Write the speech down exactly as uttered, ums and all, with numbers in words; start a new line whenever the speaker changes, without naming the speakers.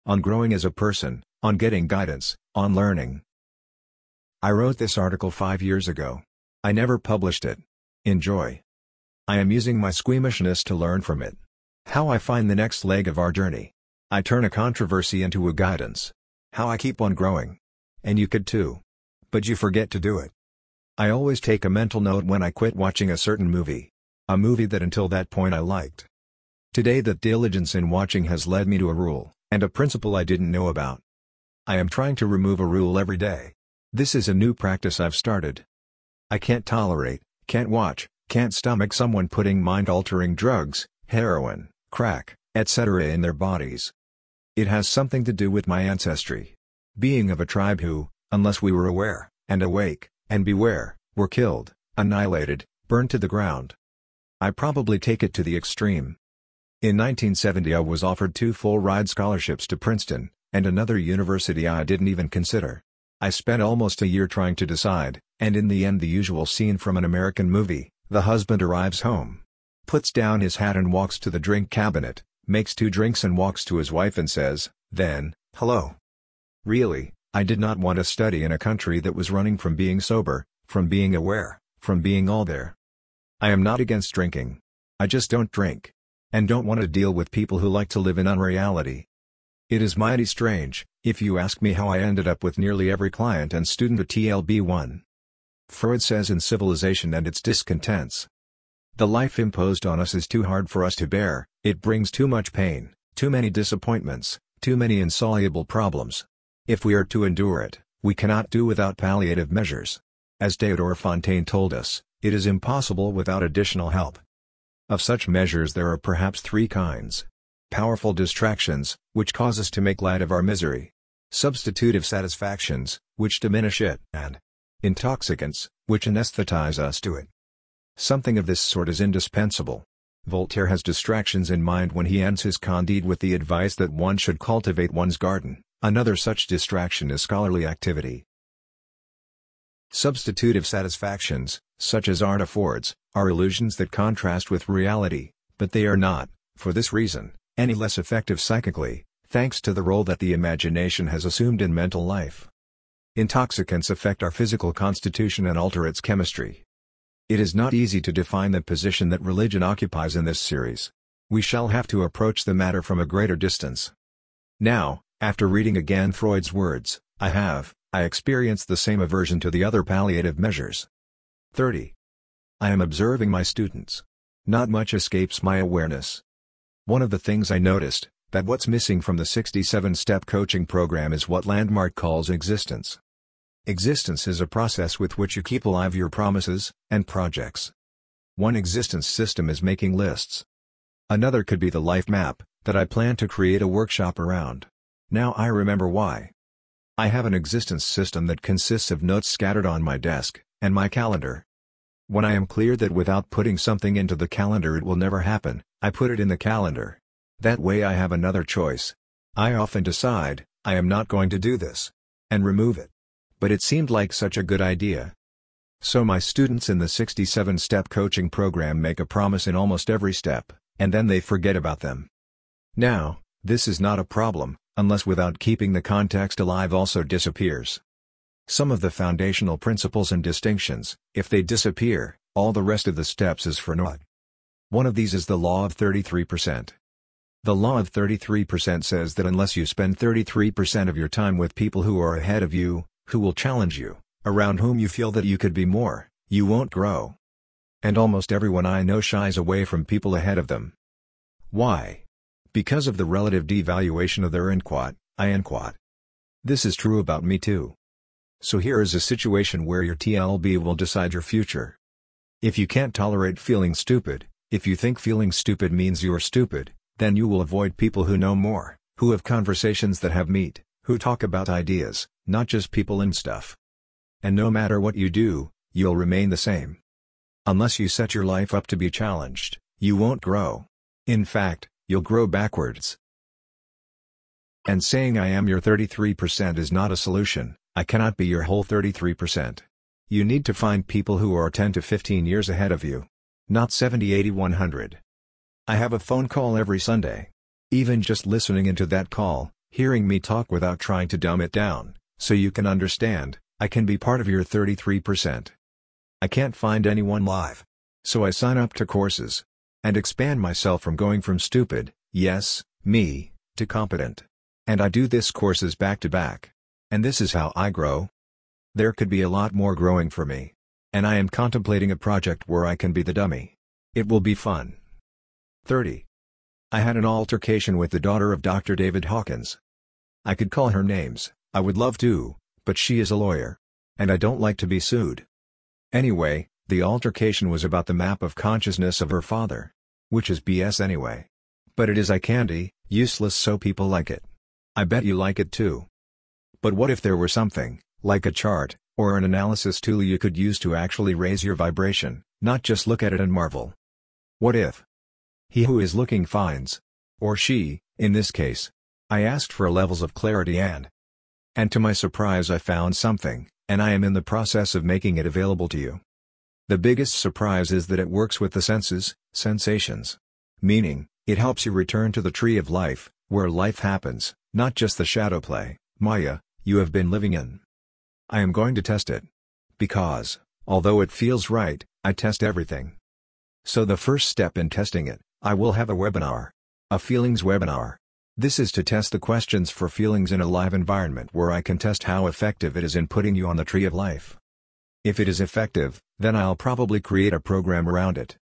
on growing as a person, on getting guidance, on learning. I wrote this article five years ago. I never published it. Enjoy. I am using my squeamishness to learn from it. How I find the next leg of our journey. I turn a controversy into a guidance. How I keep on growing. And you could too. But you forget to do it. I always take a mental note when I quit watching a certain movie. A movie that until that point I liked. Today that diligence in watching has led me to a rule, and a principle I didn't know about. I am trying to remove a rule every day. This is a new practice I've started. I can't tolerate, can't watch, can't stomach someone putting mind-altering drugs, heroin, crack, et cetera in their bodies. It has something to do with my ancestry. Being of a tribe who, unless we were aware, and awake, and beware, were killed, annihilated, burned to the ground. I probably take it to the extreme. In nineteen seventy I was offered two full-ride scholarships to Princeton, and another university I didn't even consider. I spent almost a year trying to decide, and in the end the usual scene from an American movie, the husband arrives home. Puts down his hat and walks to the drink cabinet, makes two drinks and walks to his wife and says, then, hello. Really, I did not want to study in a country that was running from being sober, from being aware, from being all there. I am not against drinking. I just don't drink. And don't want to deal with people who like to live in unreality. It is mighty strange, if you ask me how I ended up with nearly every client and student at T L B one. Freud says in Civilization and its Discontents. The life imposed on us is too hard for us to bear, it brings too much pain, too many disappointments, too many insoluble problems. If we are to endure it, we cannot do without palliative measures. As Théodore Fontaine told us, it is impossible without additional help. Of such measures there are perhaps three kinds. Powerful distractions, which cause us to make light of our misery. Substitutive satisfactions, which diminish it, and intoxicants, which anesthetize us to it. Something of this sort is indispensable. Voltaire has distractions in mind when he ends his Candide with the advice that one should cultivate one's garden. Another such distraction is scholarly activity. Substitutive satisfactions, such as art affords, are illusions that contrast with reality, but they are not, for this reason, any less effective psychically, thanks to the role that the imagination has assumed in mental life. Intoxicants affect our physical constitution and alter its chemistry. It is not easy to define the position that religion occupies in this series. We shall have to approach the matter from a greater distance. Now, after reading again Freud's words, I have, I experienced the same aversion to the other palliative measures. thirty. I am observing my students. Not much escapes my awareness. One of the things I noticed, that what's missing from the sixty-seven step coaching program is what Landmark calls existence. Existence is a process with which you keep alive your promises and projects. One existence system is making lists. Another could be the life map, that I plan to create a workshop around. Now I remember why. I have an existence system that consists of notes scattered on my desk, and my calendar. When I am clear that without putting something into the calendar it will never happen, I put it in the calendar. That way I have another choice. I often decide, I am not going to do this, and remove it. But it seemed like such a good idea. So my students in the sixty-seven step coaching program make a promise in almost every step, and then they forget about them. Now, this is not a problem, unless without keeping the context alive also disappears. Some of the foundational principles and distinctions, if they disappear, all the rest of the steps is for naught. One of these is the law of thirty-three percent. The law of thirty-three percent says that unless you spend thirty-three percent of your time with people who are ahead of you, who will challenge you, around whom you feel that you could be more, you won't grow. And almost everyone I know shies away from people ahead of them. Why? Because of the relative devaluation of their inquat, I inquat. This is true about me too. So here is a situation where your T L B will decide your future. If you can't tolerate feeling stupid, if you think feeling stupid means you're stupid, then you will avoid people who know more, who have conversations that have meat, who talk about ideas, not just people and stuff. And no matter what you do, you'll remain the same. Unless you set your life up to be challenged, you won't grow. In fact, you'll grow backwards. And saying I am your thirty-three percent is not a solution. I cannot be your whole thirty-three percent. You need to find people who are ten to fifteen years ahead of you. Not seventy, eighty, one hundred. I have a phone call every Sunday. Even just listening into that call, hearing me talk without trying to dumb it down, so you can understand, I can be part of your thirty-three percent. I can't find anyone live. So I sign up to courses. And expand myself from going from stupid, yes, me, to competent. And I do this courses back to back. And this is how I grow. There could be a lot more growing for me. And I am contemplating a project where I can be the dummy. It will be fun. thirty. I had an altercation with the daughter of Doctor David Hawkins. I could call her names, I would love to, but she is a lawyer. And I don't like to be sued. Anyway, the altercation was about the map of consciousness of her father. Which is B S anyway. But it is eye candy, useless, so people like it. I bet you like it too. But what if there were something, like a chart, or an analysis tool you could use to actually raise your vibration, not just look at it and marvel? What if he who is looking finds, or she, in this case? I asked for levels of clarity and and to my surprise I found something, and I am in the process of making it available to you. The biggest surprise is that it works with the senses, sensations. Meaning, it helps you return to the tree of life, where life happens, not just the shadow play, Maya, you have been living in. I am going to test it. Because, although it feels right, I test everything. So the first step in testing it, I will have a webinar. A feelings webinar. This is to test the questions for feelings in a live environment where I can test how effective it is in putting you on the tree of life. If it is effective, then I'll probably create a program around it.